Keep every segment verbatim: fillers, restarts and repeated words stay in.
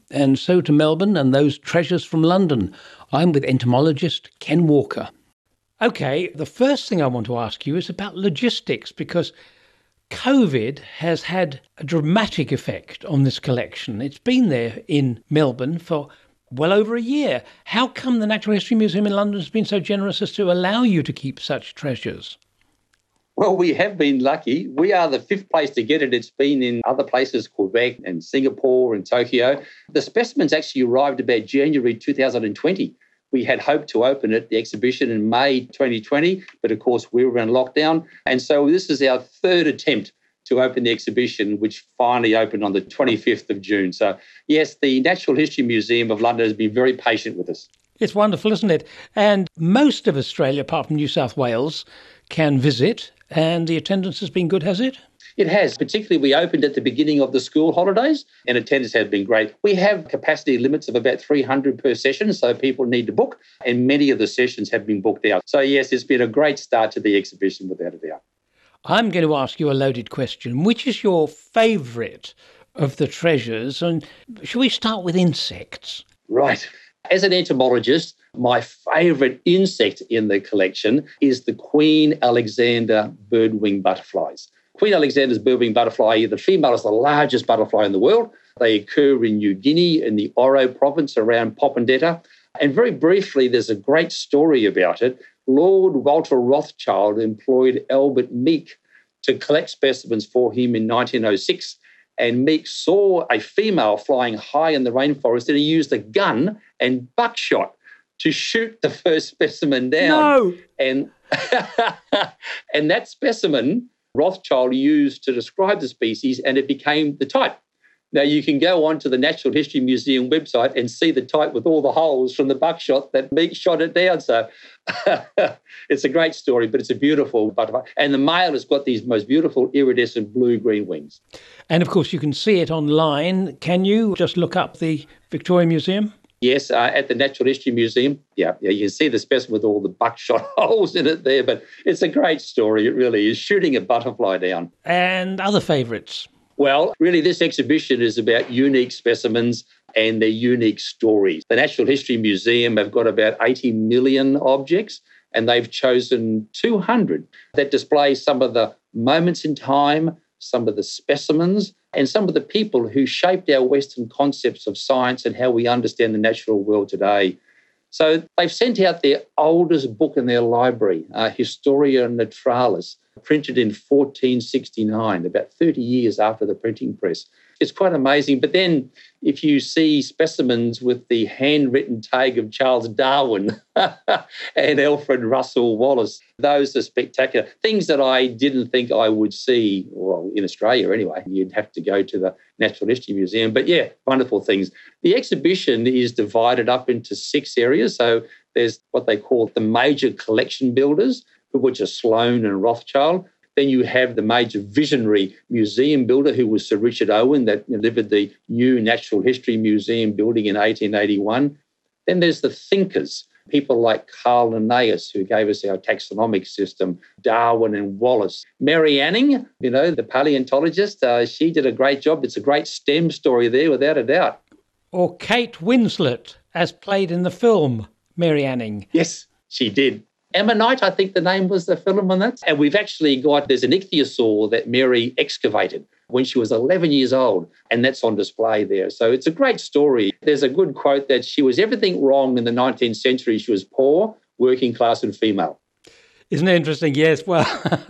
and so to Melbourne and those treasures from London. I'm with entomologist Ken Walker. Okay, the first thing I want to ask you is about logistics, because COVID has had a dramatic effect on this collection. It's been there in Melbourne for well over a year. How come the Natural History Museum in London has been so generous as to allow you to keep such treasures? Well, we have been lucky. We are the fifth place to get it. It's been in other places, Quebec and Singapore and Tokyo. The specimens actually arrived about January two thousand twenty. We had hoped to open it, the exhibition, in May twenty twenty, but of course we were in lockdown. And so this is our third attempt to open the exhibition, which finally opened on the twenty-fifth of June. So yes, the Natural History Museum of London has been very patient with us. It's wonderful, isn't it? And most of Australia, apart from New South Wales, can visit, and the attendance has been good, has it? It has. Particularly, we opened at the beginning of the school holidays and attendance has been great. We have capacity limits of about three hundred per session, so people need to book, and many of the sessions have been booked out. So yes, it's been a great start to the exhibition without a doubt. I'm going to ask you a loaded question. Which is your favourite of the treasures? And shall we start with insects? Right. As an entomologist, my favourite insect in the collection is the Queen Alexander birdwing butterflies. Queen Alexander's birdwing butterfly, the female is the largest butterfly in the world. They occur in New Guinea, in the Oro province around Popondetta. And very briefly, there's a great story about it. Lord Walter Rothschild employed Albert Meek to collect specimens for him in nineteen oh six. And Meek saw a female flying high in the rainforest, and he used a gun and buckshot to shoot the first specimen down. No! And, and that specimen Rothschild used to describe the species, and it became the type. Now, you can go onto the Natural History Museum website and see the type with all the holes from the buckshot that Meek shot it down. So it's a great story, but it's a beautiful butterfly. And the male has got these most beautiful iridescent blue-green wings. And, of course, you can see it online. Can you just look up the Victoria Museum? Yes, uh, at the Natural History Museum. Yeah, yeah, you can see the specimen with all the buckshot holes in it there, but it's a great story. It really is, shooting a butterfly down. And other favourites? Well, really, this exhibition is about unique specimens and their unique stories. The Natural History Museum have got about eighty million objects, and they've chosen two hundred that display some of the moments in time, some of the specimens, and some of the people who shaped our Western concepts of science and how we understand the natural world today. So they've sent out their oldest book in their library, uh, Historia Naturalis, printed in fourteen sixty-nine, about thirty years after the printing press. It's quite amazing. But then if you see specimens with the handwritten tag of Charles Darwin and Alfred Russel Wallace, those are spectacular. Things that I didn't think I would see, well, in Australia anyway. You'd have to go to the Natural History Museum. But yeah, wonderful things. The exhibition is divided up into six areas. So there's what they call the major collection builders, which are Sloane and Rothschild. Then you have the major visionary museum builder, who was Sir Richard Owen, that delivered the new Natural History Museum building in eighteen eighty-one. Then there's the thinkers, people like Carl Linnaeus, who gave us our taxonomic system, Darwin and Wallace. Mary Anning, you know, the paleontologist, uh, she did a great job. It's a great STEM story there, without a doubt. Or Kate Winslet, as played in the film Mary Anning. Yes, she did. Ammonite, I think the name was the film on that. And we've actually got, there's an ichthyosaur that Mary excavated when she was eleven years old, and that's on display there. So it's a great story. There's a good quote that she was everything wrong in the nineteenth century. She was poor, working class and female. Isn't it interesting? Yes. Well,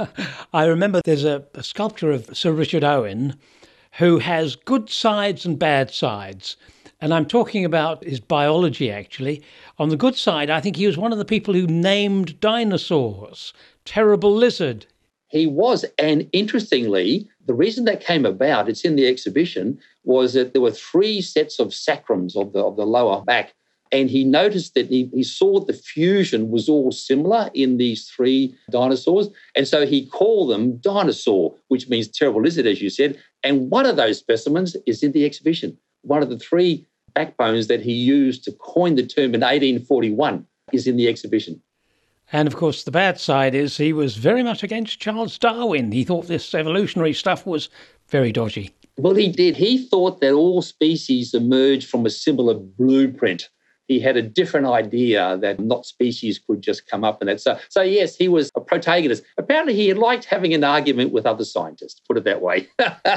I remember there's a, a sculpture of Sir Richard Owen who has good sides and bad sides. And I'm talking about his biology, actually. On the good side, I think he was one of the people who named dinosaurs. Terrible lizard. He was. And interestingly, the reason that came about, it's in the exhibition, was that there were three sets of sacrums of the, of the lower back. And he noticed that he, he saw the fusion was all similar in these three dinosaurs. And so he called them dinosaur, which means terrible lizard, as you said. And one of those specimens is in the exhibition. One of the three backbones that he used to coin the term in eighteen forty-one is in the exhibition. And, of course, the bad side is he was very much against Charles Darwin. He thought this evolutionary stuff was very dodgy. Well, he did. He thought that all species emerged from a similar blueprint. He had a different idea that not species could just come up and that. So, so yes, he was a protagonist. Apparently he liked having an argument with other scientists, put it that way.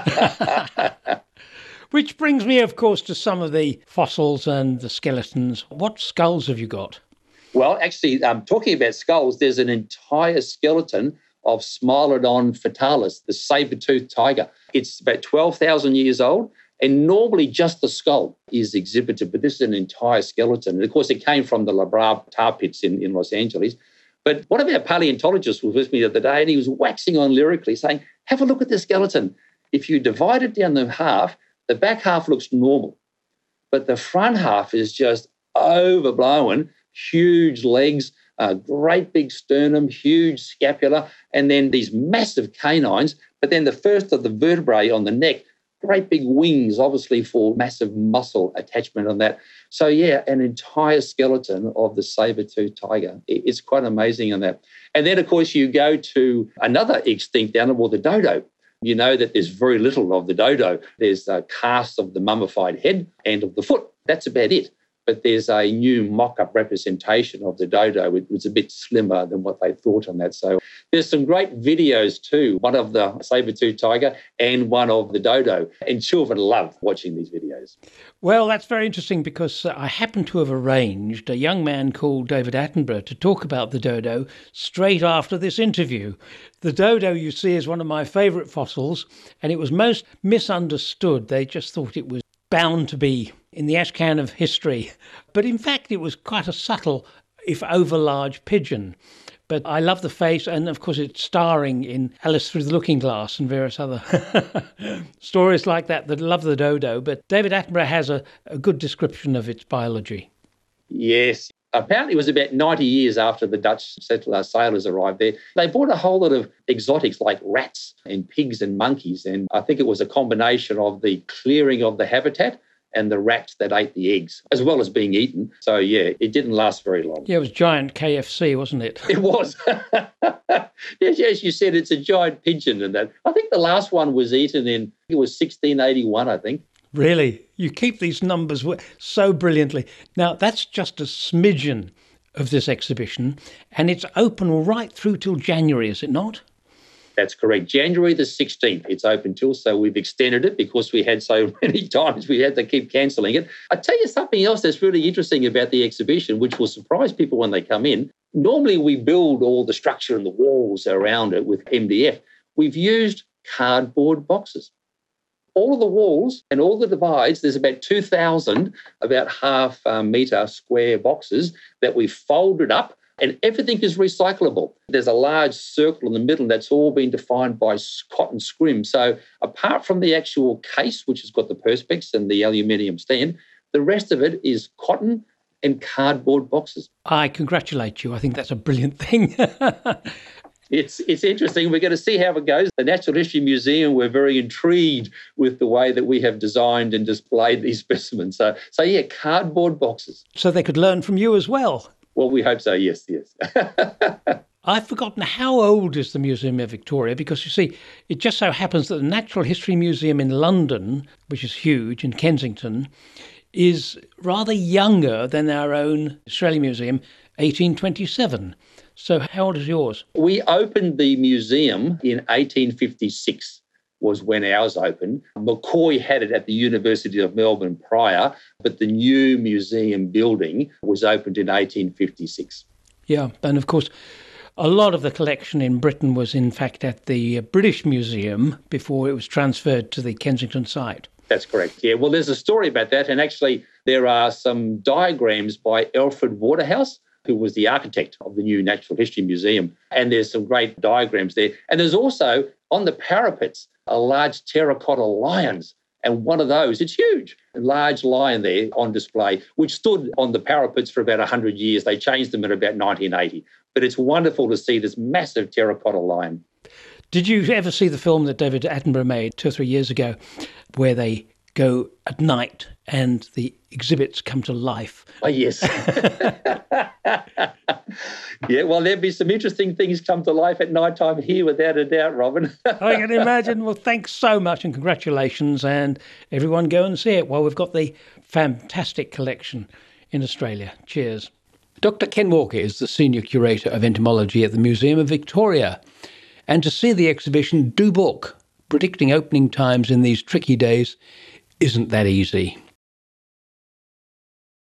Which brings me, of course, to some of the fossils and the skeletons. What skulls have you got? Well, actually, um, talking about skulls, there's an entire skeleton of Smilodon fatalis, the saber-toothed tiger. It's about twelve thousand years old, and normally just the skull is exhibited, but this is an entire skeleton. And, of course, it came from the La Brea tar pits in, in Los Angeles. But one of our paleontologists was with me the other day, and he was waxing on lyrically, saying, have a look at this skeleton. If you divide it down the half, the back half looks normal, but the front half is just overblown, huge legs, a great big sternum, huge scapula, and then these massive canines, but then the first of the vertebrae on the neck, great big wings, obviously for massive muscle attachment on that. So, yeah, an entire skeleton of the saber-toothed tiger. It's quite amazing on that. And then, of course, you go to another extinct animal, the dodo. You know that there's very little of the dodo. There's a cast of the mummified head and of the foot. That's about it. But there's a new mock-up representation of the dodo. It was a bit slimmer than what they thought on that. So there's some great videos too, one of the saber-toothed tiger and one of the dodo. And children love watching these videos. Well, that's very interesting because I happen to have arranged a young man called David Attenborough to talk about the dodo straight after this interview. The dodo, you see, is one of my favourite fossils, and it was most misunderstood. They just thought it was bound to be in the ash can of history. But in fact, it was quite a subtle, if over-large pigeon. But I love the face, and of course it's starring in Alice Through the Looking Glass and various other stories like that that love the dodo. But David Attenborough has a, a good description of its biology. Yes. Apparently it was about ninety years after the Dutch settler sailors arrived there. They brought a whole lot of exotics like rats and pigs and monkeys. And I think it was a combination of the clearing of the habitat and the rats that ate the eggs, as well as being eaten. So, yeah, it didn't last very long. Yeah, it was giant K F C, wasn't it? It was. Yes, as you said, it's a giant pigeon. And that. I think the last one was eaten in, it was sixteen eighty-one, I think. Really? You keep these numbers so brilliantly. Now, that's just a smidgen of this exhibition, and it's open right through till January, is it not? That's correct. January the sixteenth, it's open till, so we've extended it because we had so many times we had to keep cancelling it. I tell you something else that's really interesting about the exhibition, which will surprise people when they come in. Normally we build all the structure and the walls around it with M D F. We've used cardboard boxes. All of the walls and all the divides, there's about two thousand, about half uh, metre square boxes that we've folded up, and everything is recyclable. There's a large circle in the middle that's all been defined by cotton scrim. So apart from the actual case, which has got the perspex and the aluminium stand, the rest of it is cotton and cardboard boxes. I congratulate you. I think that's a brilliant thing. It's it's interesting. We're going to see how it goes. The Natural History Museum, we're very intrigued with the way that we have designed and displayed these specimens. So, so yeah, cardboard boxes. So they could learn from you as well. Well, we hope so, yes, yes. I've forgotten how old is the Museum of Victoria, because you see, it just so happens that the Natural History Museum in London, which is huge, in Kensington, is rather younger than our own Australian Museum, eighteen twenty-seven. So how old is yours? We opened the museum in eighteen fifty-six, was when ours opened. McCoy had it at the University of Melbourne prior, but the new museum building was opened in eighteen fifty-six. Yeah, and of course, a lot of the collection in Britain was in fact at the British Museum before it was transferred to the Kensington site. That's correct, yeah. Well, there's a story about that, and actually there are some diagrams by Alfred Waterhouse, who was the architect of the new Natural History Museum. And there's some great diagrams there. And there's also, on the parapets, a large terracotta lions. And one of those, it's huge, a large lion there on display, which stood on the parapets for about one hundred years. They changed them in about nineteen eighty. But it's wonderful to see this massive terracotta lion. Did you ever see the film that David Attenborough made two or three years ago, where they go at night and the exhibits come to life. Oh, yes. Yeah, well, there'd be some interesting things come to life at night time here, without a doubt, Robin. I can imagine. Well, thanks so much and congratulations, and everyone go and see it. Well, we've got the fantastic collection in Australia. Cheers. Doctor Ken Walker is the Senior Curator of Entomology at the Museum of Victoria. And to see the exhibition, do book. Predicting opening times in these tricky days isn't that easy.